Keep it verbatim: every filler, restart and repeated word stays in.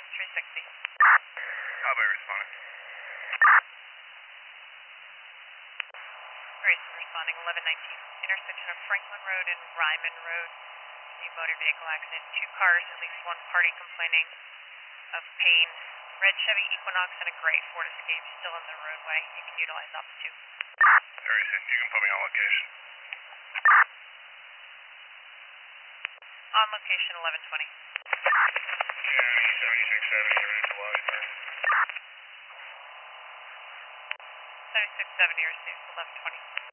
three sixty. Highway responding. Grayson responding, eleven nineteen. Intersection of Franklin Road and Ryman Road. New motor vehicle accident. Two cars, at least one party complaining of pain. Red Chevy Equinox and a gray Ford Escape still in the roadway. You can utilize option two. Grayson, you can put me on location. On location, eleven twenty. County seventy-six seventy, ran to Washburn. seventy-six seventy received, eleven twenty.